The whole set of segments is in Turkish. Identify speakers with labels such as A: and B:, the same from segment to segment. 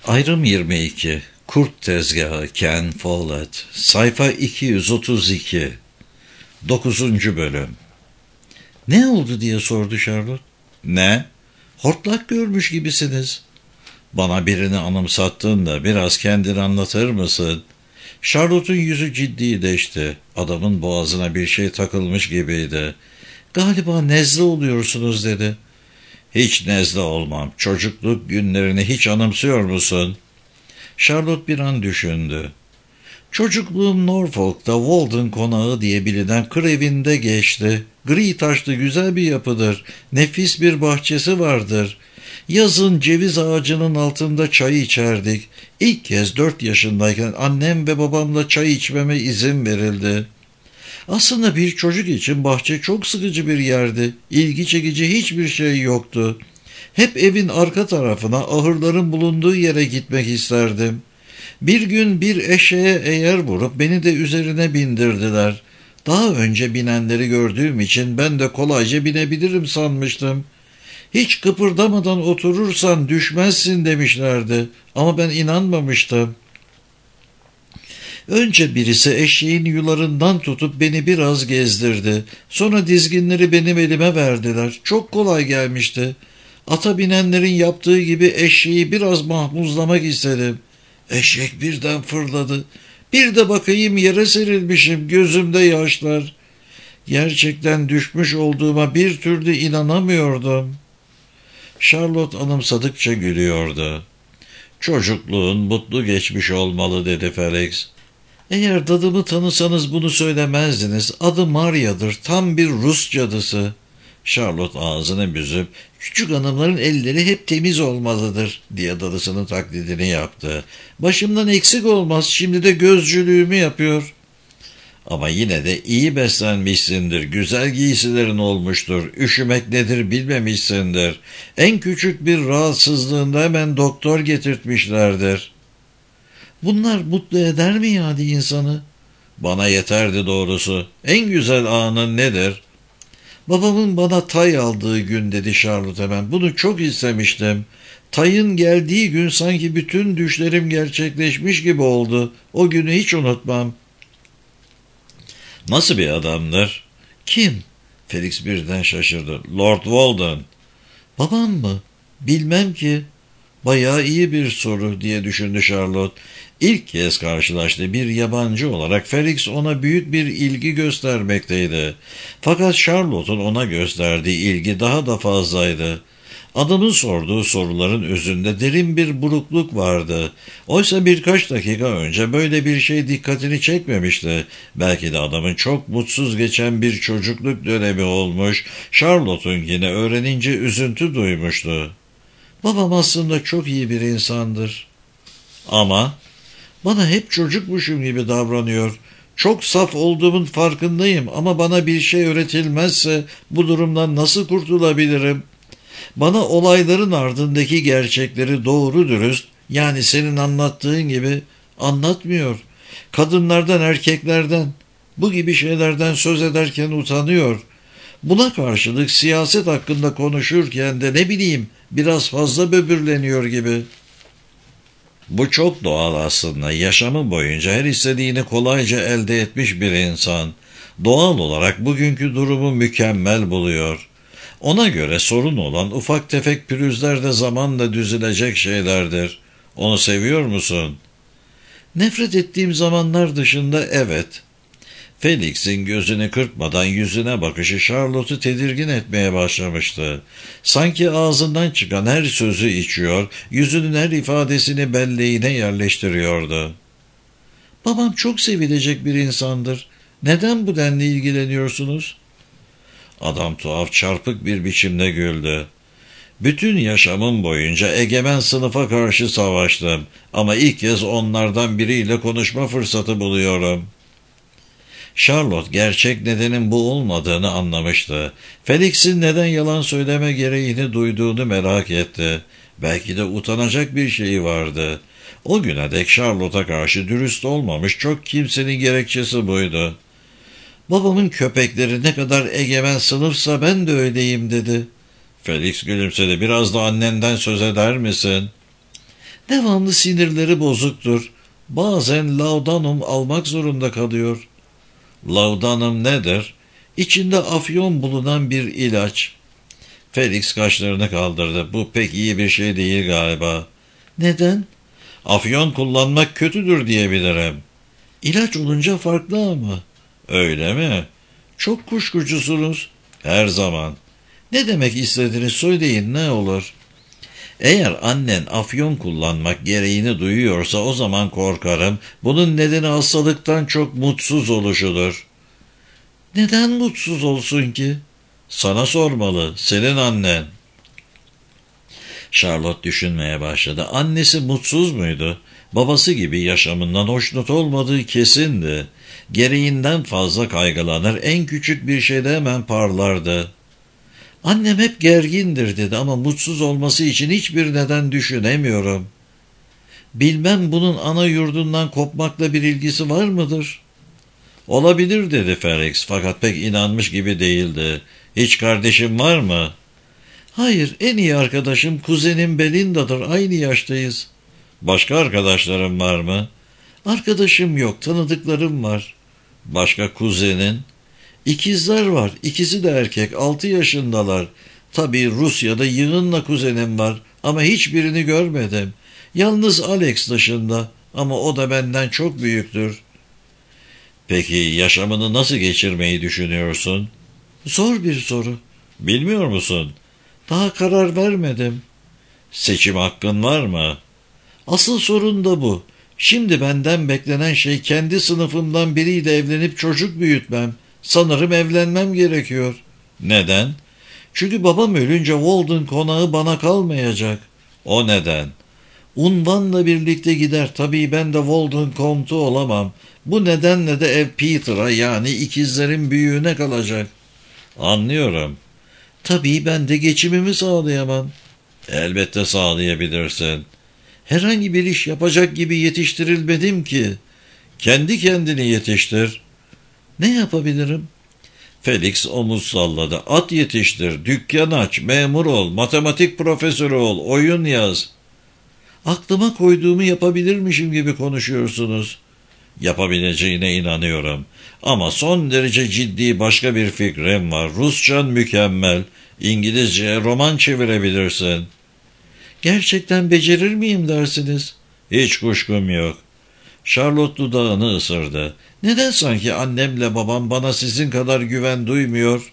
A: Ayrım 22. Kurt Tezgahı Ken Follett. Sayfa 232. 9. Bölüm. Ne oldu diye sordu Charlotte. Ne? Hortlak görmüş gibisiniz. Bana birini anımsattın da biraz kendini anlatır mısın? Charlotte'un yüzü ciddileşti. Adamın boğazına bir şey takılmış gibiydi. Galiba nezle oluyorsunuz dedi. Hiç nezle olmam. Çocukluk günlerini hiç anımsıyor musun? Charlotte bir an düşündü. Çocukluğum Norfolk'ta Walden Konağı diye bilinen kır evinde geçti. Gri taşlı güzel bir yapıdır. Nefis bir bahçesi vardır. Yazın ceviz ağacının altında çay içerdik. İlk kez 4 yaşındayken annem ve babamla çay içmeme izin verildi. Aslında bir çocuk için bahçe çok sıkıcı bir yerdi. İlgi çekici hiçbir şey yoktu. Hep evin arka tarafına, ahırların bulunduğu yere gitmek isterdim. Bir gün bir eşeğe eğer vurup beni de üzerine bindirdiler. Daha önce binenleri gördüğüm için ben de kolayca binebilirim sanmıştım. Hiç kıpırdamadan oturursan düşmezsin demişlerdi ama ben inanmamıştım. Önce birisi eşeğin yularından tutup beni biraz gezdirdi. Sonra dizginleri benim elime verdiler. Çok kolay gelmişti. Ata binenlerin yaptığı gibi eşeği biraz mahmuzlamak istedim. Eşek birden fırladı. Bir de bakayım yere serilmişim, gözümde yaşlar. Gerçekten düşmüş olduğuma bir türlü inanamıyordum. Charlotte anımsadıkça gülüyordu. Çocukluğun mutlu geçmiş olmalı dedi Felix. Eğer dadımı tanısanız bunu söylemezdiniz. Adı Maria'dır, tam bir Rus cadısı. Charlotte ağzını büzüp, küçük hanımların elleri hep temiz olmalıdır diye dadısının taklidini yaptı. Başımdan eksik olmaz, şimdi de gözcülüğümü yapıyor. Ama yine de iyi beslenmişsindir, güzel giysilerin olmuştur, üşümek nedir bilmemişsindir. En küçük bir rahatsızlığında hemen doktor getirtmişlerdir. Bunlar mutlu eder mi yani insanı? Bana yeterdi doğrusu. En güzel anın nedir? Babamın bana tay aldığı gün dedi Charlotte hemen. Bunu çok istemiştim. Tayın geldiği gün sanki bütün düşlerim gerçekleşmiş gibi oldu. O günü hiç unutmam. Nasıl bir adamdır? Kim? Felix birden şaşırdı. Lord Walden. Babam mı? Bilmem ki. Bayağı iyi bir soru diye düşündü Charlotte. İlk kez karşılaştığı bir yabancı olarak Felix ona büyük bir ilgi göstermekteydi. Fakat Charlotte'un ona gösterdiği ilgi daha da fazlaydı. Adamın sorduğu soruların özünde derin bir burukluk vardı. Oysa birkaç dakika önce böyle bir şey dikkatini çekmemişti. Belki de adamın çok mutsuz geçen bir çocukluk dönemi olmuş, Charlotte'un yine öğrenince üzüntü duymuştu. Babam aslında çok iyi bir insandır. Ama bana hep çocukmuşum gibi davranıyor. Çok saf olduğumun farkındayım ama bana bir şey öğretilmezse bu durumdan nasıl kurtulabilirim? Bana olayların ardındaki gerçekleri doğru dürüst, yani senin anlattığın gibi anlatmıyor. Kadınlardan, erkeklerden, bu gibi şeylerden söz ederken utanıyor. Buna karşılık siyaset hakkında konuşurken de ne bileyim biraz fazla böbürleniyor gibi. Bu çok doğal aslında. Yaşamı boyunca her istediğini kolayca elde etmiş bir insan. Doğal olarak bugünkü durumu mükemmel buluyor. Ona göre sorun olan ufak tefek pürüzler de zamanla düzülecek şeylerdir. Onu seviyor musun? Nefret ettiğim zamanlar dışında evet. Felix'in gözünü kırpmadan yüzüne bakışı Charlotte'u tedirgin etmeye başlamıştı. Sanki ağzından çıkan her sözü içiyor, yüzünün her ifadesini belleğine yerleştiriyordu. Babam çok sevilecek bir insandır. Neden bu denli ilgileniyorsunuz? Adam tuhaf çarpık bir biçimde güldü. Bütün yaşamım boyunca egemen sınıfa karşı savaştım ama ilk kez onlardan biriyle konuşma fırsatı buluyorum. Charlotte gerçek nedenin bu olmadığını anlamıştı. Felix'in neden yalan söyleme gereğini duyduğunu merak etti. Belki de utanacak bir şeyi vardı. O güne dek Charlotte'a karşı dürüst olmamış çok kimsenin gerekçesi buydu. Babamın köpekleri ne kadar egemen sınıfsa ben de öyleyim dedi. Felix gülümsedi. Biraz da annenden söz eder misin? Devamlı sinirleri bozuktur. Bazen laudanum almak zorunda kalıyor. Laudanum nedir? İçinde afyon bulunan bir ilaç. Felix kaşlarını kaldırdı. Bu pek iyi bir şey değil galiba. Neden? Afyon kullanmak kötüdür diyebilirim. İlaç olunca farklı ama. Öyle mi? Çok kuşkucusunuz. Her zaman. Ne demek istediğini söyleyin, ne olur. Eğer annen afyon kullanmak gereğini duyuyorsa o zaman korkarım bunun nedeni hastalıktan çok mutsuz oluşudur. Neden mutsuz olsun ki? Sana sormalı, senin annen. Charlotte düşünmeye başladı. Annesi mutsuz muydu? Babası gibi yaşamından hoşnut olmadığı kesindi. Gereğinden fazla kaygılanır, en küçük bir şeyde hemen parlardı. Annem hep gergindir dedi ama mutsuz olması için hiçbir neden düşünemiyorum. Bilmem bunun ana yurdundan kopmakla bir ilgisi var mıdır? Olabilir dedi Felix fakat pek inanmış gibi değildi. Hiç kardeşim var mı? Hayır, en iyi arkadaşım kuzenim Belinda'dır, aynı yaştayız. Başka arkadaşlarım var mı? Arkadaşım yok, tanıdıklarım var. Başka kuzenin? İkizler var, ikisi de erkek, 6 yaşındalar. Tabii Rusya'da yığınla kuzenim var ama hiçbirini görmedim. Yalnız Alex dışında ama o da benden çok büyüktür. Peki yaşamını nasıl geçirmeyi düşünüyorsun? Zor bir soru. Bilmiyor musun? Daha karar vermedim. Seçim hakkın var mı? Asıl sorun da bu. Şimdi benden beklenen şey kendi sınıfımdan biriyle evlenip çocuk büyütmem. Sanırım evlenmem gerekiyor. Neden? Çünkü babam ölünce Walden konağı bana kalmayacak. O neden? Unvanla birlikte gider. Tabii ben de Walden kontu olamam. Bu nedenle de ev Peter'a yani ikizlerin büyüğüne kalacak. Anlıyorum. Tabii ben de geçimimi sağlayamam. Elbette sağlayabilirsin. Herhangi bir iş yapacak gibi yetiştirilmedim ki. Kendi kendini yetiştir. Ne yapabilirim? Felix omuz salladı. At yetiştir, dükkan aç, memur ol, matematik profesörü ol, oyun yaz. Aklıma koyduğumu yapabilirmişim gibi konuşuyorsunuz. Yapabileceğine inanıyorum. Ama son derece ciddi başka bir fikrim var. Rusçan mükemmel. İngilizce roman çevirebilirsin. Gerçekten becerir miyim dersiniz? Hiç kuşkum yok. Charlotte dudağını ısırdı. Neden sanki annemle babam bana sizin kadar güven duymuyor?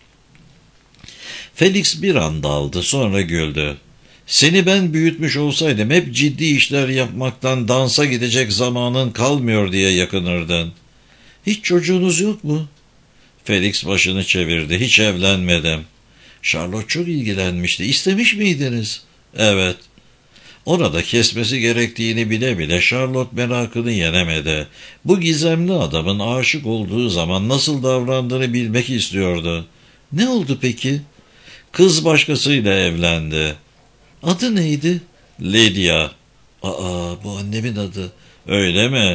A: Felix bir an daldı, sonra güldü. Seni ben büyütmüş olsaydım hep ciddi işler yapmaktan dansa gidecek zamanın kalmıyor diye yakınırdın. Hiç çocuğunuz yok mu? Felix başını çevirdi. Hiç evlenmedim. Charlotte çok ilgilenmişti. İstemiş miydiniz? Evet. Orada kesmesi gerektiğini bile bile Charlotte merakını yenemedi. Bu gizemli adamın aşık olduğu zaman nasıl davrandığını bilmek istiyordu. Ne oldu peki? Kız başkasıyla evlendi. Adı neydi? Lydia. Aa, bu annemin adı. Öyle mi?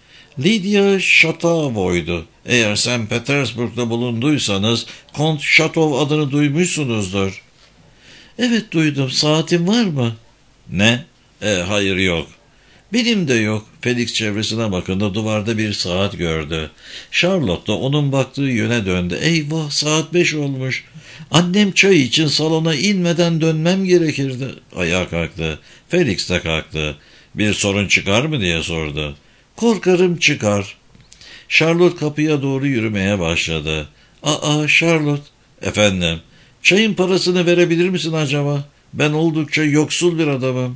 A: Lydia Şatavo'ydu. Eğer St. Petersburg'da bulunduysanız Kont Şatov adını duymuşsunuzdur. Evet duydum. Saatin var mı? Ne? Hayır yok. Benim de yok. Felix çevresine bakındı, duvarda bir saat gördü. Charlotte da onun baktığı yöne döndü. Eyvah, saat 5 olmuş. Annem çay için salona inmeden dönmem gerekirdi. Ayağa kalktı. Felix de kalktı. Bir sorun çıkar mı diye sordu. Korkarım çıkar. Charlotte kapıya doğru yürümeye başladı. Aa Charlotte. Efendim. Çayın parasını verebilir misin acaba? Ben oldukça yoksul bir adamım.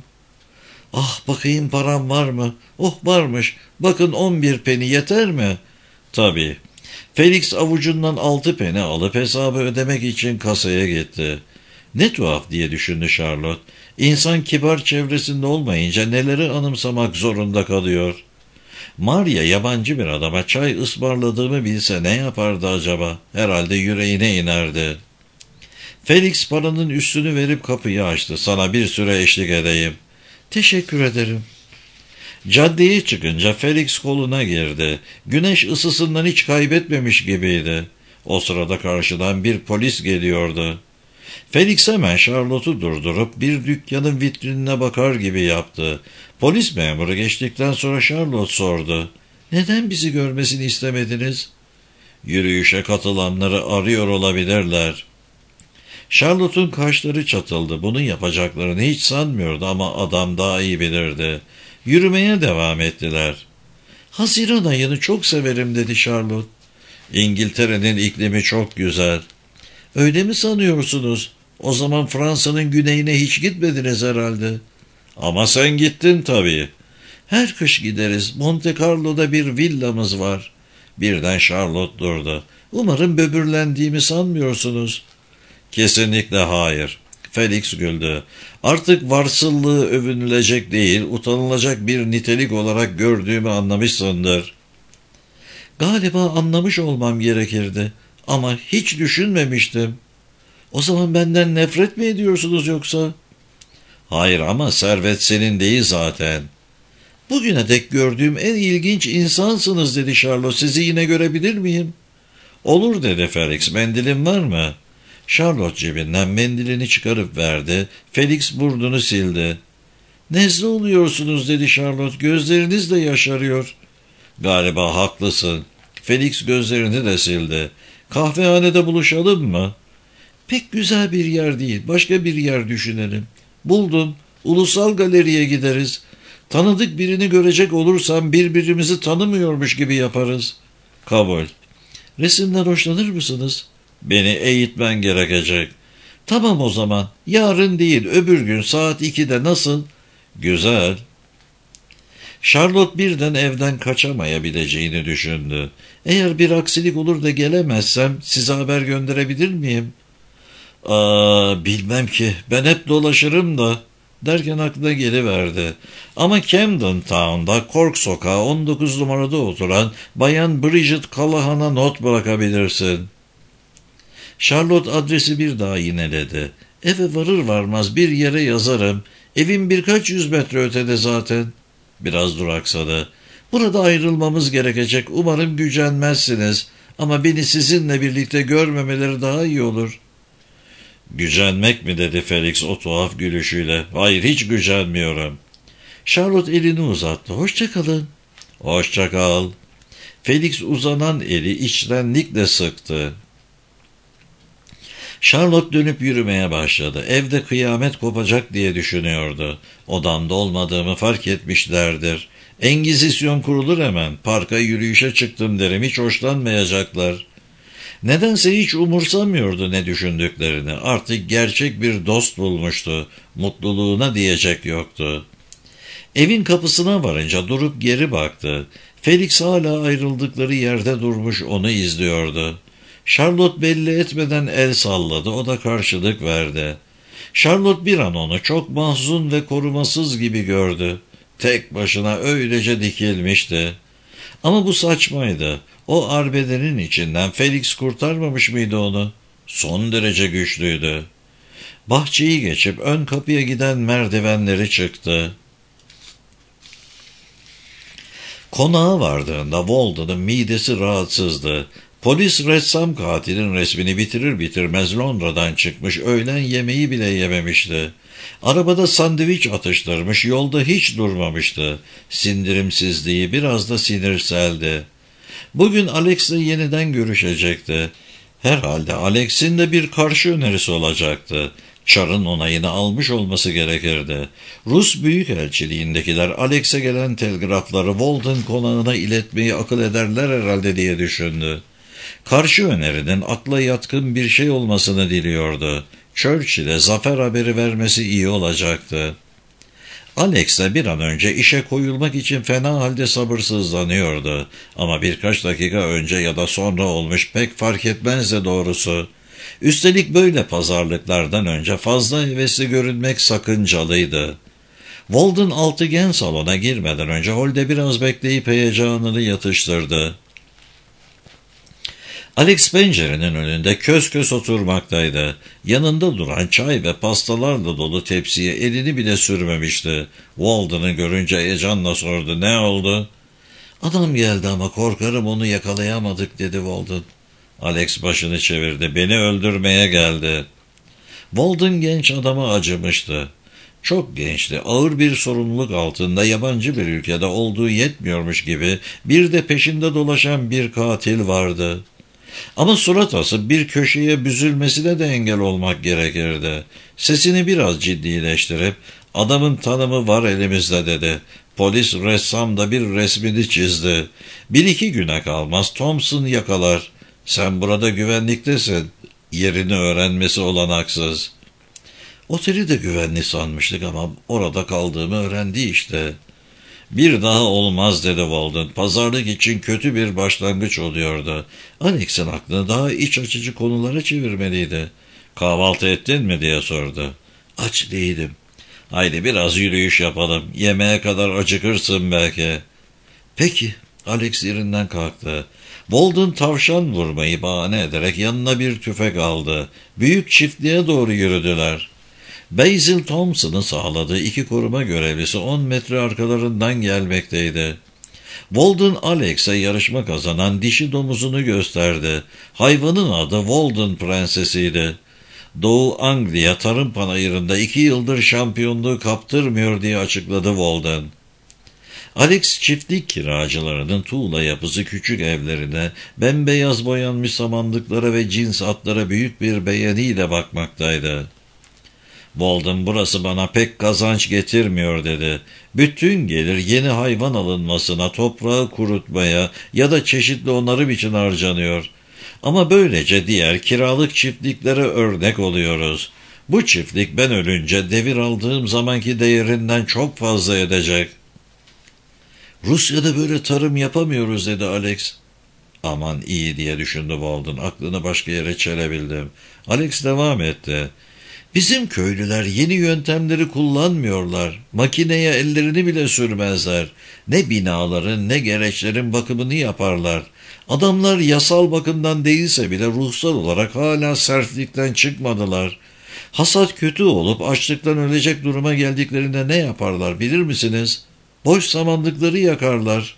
A: Ah bakayım param var mı? Oh varmış. Bakın 11 peni yeter mi? Tabii. Felix avucundan 6 peni alıp hesabı ödemek için kasaya gitti. Ne tuhaf diye düşündü Charlotte. İnsan kibar çevresinde olmayınca neleri anımsamak zorunda kalıyor. Maria yabancı bir adama çay ısmarladığımı bilse ne yapardı acaba? Herhalde yüreğine inerdi. Felix paranın üstünü verip kapıyı açtı. Sana bir süre eşlik edeyim. Teşekkür ederim. Caddeye çıkınca Felix koluna girdi. Güneş ısısından hiç kaybetmemiş gibiydi. O sırada karşıdan bir polis geliyordu. Felix hemen Charlotte'u durdurup bir dükkanın vitrinine bakar gibi yaptı. Polis memuru geçtikten sonra Charlotte sordu. Neden bizi görmesini istemediniz? Yürüyüşe katılanları arıyor olabilirler. Charlotte'un kaşları çatıldı. Bunu yapacaklarını hiç sanmıyordu ama adam daha iyi bilirdi. Yürümeye devam ettiler. Haziran ayını çok severim dedi Charlotte. İngiltere'nin iklimi çok güzel. Öyle mi sanıyorsunuz? O zaman Fransa'nın güneyine hiç gitmediniz herhalde. Ama sen gittin tabii. Her kış gideriz. Monte Carlo'da bir villamız var. Birden Charlotte durdu. Umarım böbürlendiğimi sanmıyorsunuz. Kesinlikle hayır. Felix güldü. Artık varsıllığı övünülecek değil, utanılacak bir nitelik olarak gördüğümü anlamışsındır. Galiba anlamış olmam gerekirdi. Ama hiç düşünmemiştim. O zaman benden nefret mi ediyorsunuz yoksa? Hayır ama servet senin değil zaten. Bugüne dek gördüğüm en ilginç insansınız dedi Charlotte. Sizi yine görebilir miyim? Olur dedi Felix. Mendilin var mı? Charlotte cebinden mendilini çıkarıp verdi. Felix burnunu sildi. Nezle oluyorsunuz dedi Charlotte. Gözleriniz de yaşarıyor. Galiba haklısın. Felix gözlerini de sildi. Kahvehanede buluşalım mı? Pek güzel bir yer değil. Başka bir yer düşünelim. Buldum. Ulusal Galeri'ye gideriz. Tanıdık birini görecek olursam birbirimizi tanımıyormuş gibi yaparız. Kabul. Resimden hoşlanır mısınız? Beni eğitmen gerekecek. Tamam o zaman. Yarın değil öbür gün saat 2'de nasıl? Güzel. Charlotte birden evden kaçamayabileceğini düşündü. Eğer bir aksilik olur da gelemezsem size haber gönderebilir miyim? Bilmem ki. Ben hep dolaşırım da. Derken aklına geliverdi. Ama Camden Town'da Cork Sokağı 19 numarada oturan Bayan Bridget Callahan'a not bırakabilirsin. Charlotte adresi bir daha yineledi. Eve varır varmaz bir yere yazarım. Evim birkaç yüz metre ötede zaten. Biraz duraksadı. Burada ayrılmamız gerekecek. Umarım gücenmezsiniz. Ama beni sizinle birlikte görmemeleri daha iyi olur. Gücenmek mi dedi Felix o tuhaf gülüşüyle. Hayır hiç gücenmiyorum. Charlotte elini uzattı. Hoşça kalın. Hoşça kal. Felix uzanan eli içtenlikle sıktı. Charlotte dönüp yürümeye başladı. Evde kıyamet kopacak diye düşünüyordu. Odamda olmadığımı fark etmişlerdir. Engizisyon kurulur hemen. Parka yürüyüşe çıktım derim. Hiç hoşlanmayacaklar. Nedense hiç umursamıyordu ne düşündüklerini. Artık gerçek bir dost bulmuştu. Mutluluğuna diyecek yoktu. Evin kapısına varınca durup geri baktı. Felix hala ayrıldıkları yerde durmuş onu izliyordu. Charlotte belli etmeden el salladı. O da karşılık verdi. Charlotte bir an onu çok mahzun ve korumasız gibi gördü. Tek başına öylece dikilmişti. Ama bu saçmaydı. O arbedenin içinden Felix kurtarmamış mıydı onu? Son derece güçlüydü. Bahçeyi geçip ön kapıya giden merdivenleri çıktı. Konağa vardığında Walden'ın midesi rahatsızdı. Polis ressam katilin resmini bitirir bitirmez Londra'dan çıkmış, öğlen yemeği bile yememişti. Arabada sandviç atıştırmış, yolda hiç durmamıştı. Sindirimsizliği biraz da sinirseldi. Bugün Alex'le yeniden görüşecekti. Herhalde Alex'in de bir karşı önerisi olacaktı. Çar'ın onayını almış olması gerekirdi. Rus Büyükelçiliğindekiler Alex'e gelen telgrafları Walden konağına iletmeyi akıl ederler herhalde diye düşündü. Karşı önerinin akla yatkın bir şey olmasını diliyordu. Churchill'e zafer haberi vermesi iyi olacaktı. Alex de bir an önce işe koyulmak için fena halde sabırsızlanıyordu. Ama birkaç dakika önce ya da sonra olmuş pek fark etmezdi doğrusu. Üstelik böyle pazarlıklardan önce fazla hevesli görünmek sakıncalıydı. Walden altıgen salona girmeden önce holde biraz bekleyip heyecanını yatıştırdı. Alex pencerenin önünde kös kös oturmaktaydı. Yanında duran çay ve pastalarla dolu tepsiye elini bile sürmemişti. Walden'ı görünce heyecanla sordu. Ne oldu? Adam geldi ama korkarım onu yakalayamadık dedi Walden. Alex başını çevirdi. Beni öldürmeye geldi. Walden genç adama acımıştı. Çok gençti, ağır bir sorumluluk altında, yabancı bir ülkede olduğu yetmiyormuş gibi bir de peşinde dolaşan bir katil vardı. Ama surat asıp bir köşeye büzülmesine de engel olmak gerekirdi. Sesini biraz ciddileştirip, adamın tanımı var elimizde dedi. Polis ressam da bir resmini çizdi. 1-2 güne kalmaz Thompson yakalar. Sen burada güvenliktesin. Yerini öğrenmesi olanaksız. Oteli de güvenli sanmıştık ama orada kaldığımı öğrendi işte. Bir daha olmaz dedi Walden. Pazarlık için kötü bir başlangıç oluyordu. Alex'in aklını daha iç açıcı konulara çevirmeliydi. Kahvaltı ettin mi diye sordu. Aç değilim. Haydi biraz yürüyüş yapalım. Yemeğe kadar acıkırsın belki. Peki. Alex yerinden kalktı. Walden tavşan vurmayı bahane ederek yanına bir tüfek aldı. Büyük çiftliğe doğru yürüdüler. Basil Thompson'ın sağladığı 2 koruma görevlisi 10 metre arkalarından gelmekteydi. Walden Alex'e yarışma kazanan dişi domuzunu gösterdi. Hayvanın adı Walden Prensesi'ydi. Doğu Anglia tarım panayırında 2 yıldır şampiyonluğu kaptırmıyor diye açıkladı Walden. Alex çiftlik kiracılarının tuğla yapısı küçük evlerine, bembeyaz boyanmış samanlıklara ve cins atlara büyük bir beğeniyle bakmaktaydı. Walden burası bana pek kazanç getirmiyor dedi. Bütün gelir yeni hayvan alınmasına, toprağı kurutmaya ya da çeşitli onarım için harcanıyor. Ama böylece diğer kiralık çiftliklere örnek oluyoruz. Bu çiftlik ben ölünce devir aldığım zamanki değerinden çok fazla edecek. Rusya'da böyle tarım yapamıyoruz dedi Alex. Aman iyi diye düşündü Walden. Aklını başka yere çelebildim. Alex devam etti. Bizim köylüler yeni yöntemleri kullanmıyorlar. Makineye ellerini bile sürmezler. Ne binaların ne gereçlerin bakımını yaparlar. Adamlar yasal bakımdan değilse bile ruhsal olarak hala sertlikten çıkmadılar. Hasat kötü olup açlıktan ölecek duruma geldiklerinde ne yaparlar bilir misiniz? Boş samanlıkları yakarlar.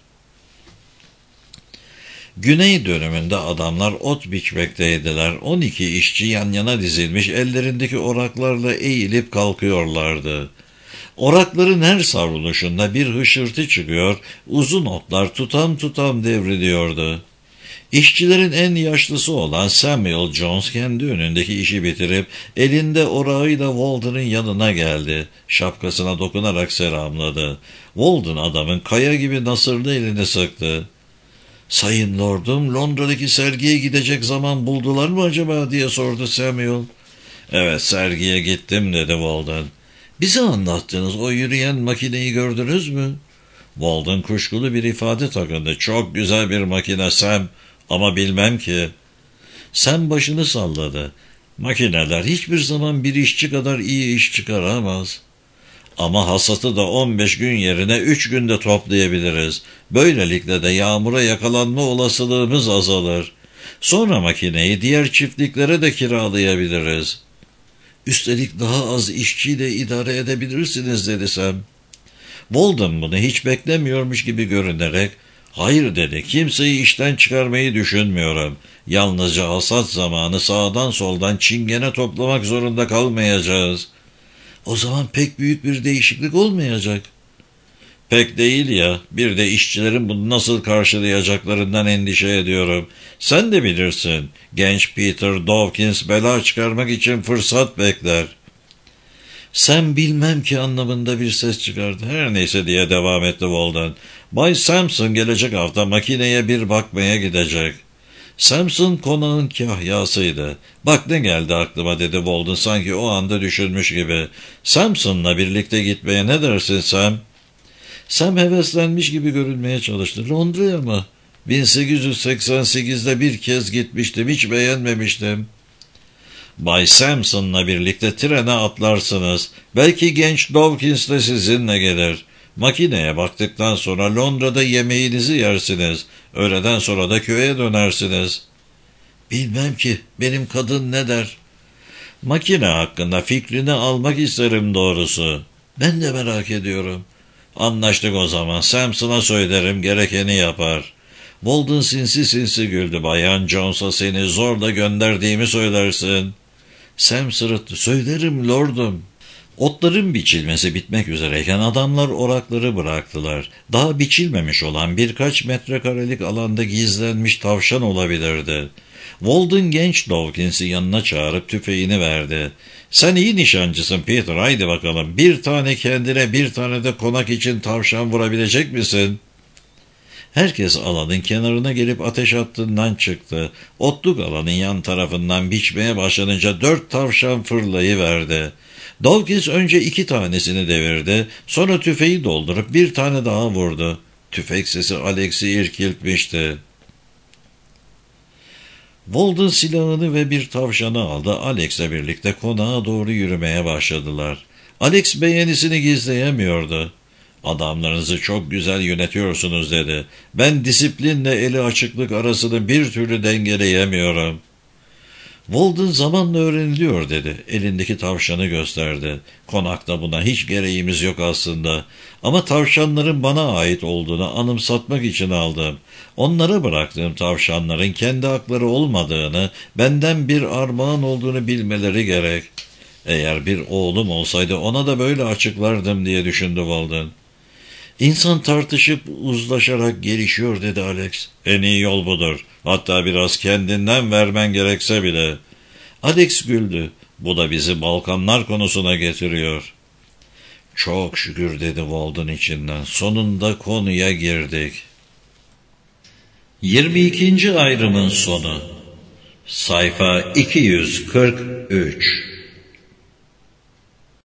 A: Güney dönümünde adamlar ot biçmekteydiler. 12 işçi yan yana dizilmiş ellerindeki oraklarla eğilip kalkıyorlardı. Orakların her savruluşunda bir hışırtı çıkıyor, uzun otlar tutam tutam devriliyordu. İşçilerin en yaşlısı olan Samuel Jones kendi önündeki işi bitirip elinde orağıyla Walden'ın yanına geldi. Şapkasına dokunarak selamladı. Walden adamın kaya gibi nasırlı elini sıktı. Sayın Lordum, Londra'daki sergiye gidecek zaman buldular mı acaba diye sordu Samuel. Evet, sergiye gittim dedi Walden. Bize anlattığınız o yürüyen makineyi gördünüz mü? Walden kuşkulu bir ifade takındı. Çok güzel bir makine Sam, ama bilmem ki. Sam başını salladı. Makineler hiçbir zaman bir işçi kadar iyi iş çıkaramaz. Ama hasatı da 15 gün yerine 3 günde toplayabiliriz. Böylelikle de yağmura yakalanma olasılığımız azalır. Sonra makineyi diğer çiftliklere de kiralayabiliriz. Üstelik daha az işçiyle idare edebilirsiniz dedi Sam. Walden bunu hiç beklemiyormuş gibi görünerek, hayır dedi, kimseyi işten çıkarmayı düşünmüyorum. Yalnızca hasat zamanı sağdan soldan çingene toplamak zorunda kalmayacağız. O zaman pek büyük bir değişiklik olmayacak. Pek değil ya, bir de işçilerin bunu nasıl karşılayacaklarından endişe ediyorum. Sen de bilirsin, genç Peter Dawkins bela çıkarmak için fırsat bekler. Sen bilmem ki anlamında bir ses çıkardı. Her neyse diye devam etti Walden. Bay Sampson gelecek hafta makineye bir bakmaya gidecek. Sampson konağın kahyasıydı. Bak ne geldi aklıma dedi Walden sanki o anda düşünmüş gibi. Sampson'la birlikte gitmeye ne dersin Sam? Sam heveslenmiş gibi görünmeye çalıştı. Londra'ya mı? 1888'de bir kez gitmiştim, hiç beğenmemiştim. Bay Sampson'la birlikte trene atlarsınız. Belki genç Dawkins de sizinle gelir. Makineye baktıktan sonra Londra'da yemeğinizi yersiniz. Öğleden sonra da köye dönersiniz. Bilmem ki benim kadın ne der? Makine hakkında fikrini almak isterim doğrusu. Ben de merak ediyorum. Anlaştık o zaman. Sampson'a söylerim, gerekeni yapar. Walden sinsi sinsi güldü. Bayan Jones'a seni zorla gönderdiğimi söylersin. Sam sırıttı. Söylerim lordum. Otların biçilmesi bitmek üzereyken adamlar orakları bıraktılar. Daha biçilmemiş olan birkaç metrekarelik alanda gizlenmiş tavşan olabilirdi. Walden genç Dawkins'i yanına çağırıp tüfeğini verdi. Sen iyi nişancısın Peter, haydi bakalım. Bir tane kendine, bir tane de konak için tavşan vurabilecek misin? Herkes alanın kenarına gelip ateş hattından çıktı. Otluk alanın yan tarafından biçmeye başlanınca 4 tavşan fırlayıverdi. Dawkins önce 2 tanesini devirdi, sonra tüfeği doldurup bir tane daha vurdu. Tüfek sesi Alex'i irkiltmişti. Walden silahını ve bir tavşanı aldı. Alex'le birlikte konağa doğru yürümeye başladılar. Alex beğenisini gizleyemiyordu. Adamlarınızı çok güzel yönetiyorsunuz dedi. Ben disiplinle eli açıklık arasını bir türlü dengeleyemiyorum. Walden zamanla öğreniliyor dedi. Elindeki tavşanı gösterdi. Konakta buna hiç gereğimiz yok aslında. Ama tavşanların bana ait olduğunu anımsatmak için aldım. Onlara bıraktığım tavşanların kendi hakları olmadığını, benden bir armağan olduğunu bilmeleri gerek. Eğer bir oğlum olsaydı ona da böyle açıklardım diye düşündü Walden. İnsan tartışıp uzlaşarak gelişiyor dedi Alex. En iyi yol budur. Hatta biraz kendinden vermen gerekse bile. Alex güldü. Bu da bizi Balkanlar konusuna getiriyor. Çok şükür dedi Walden içinden. Sonunda konuya girdik. 22. ayrımın sonu. Sayfa 243.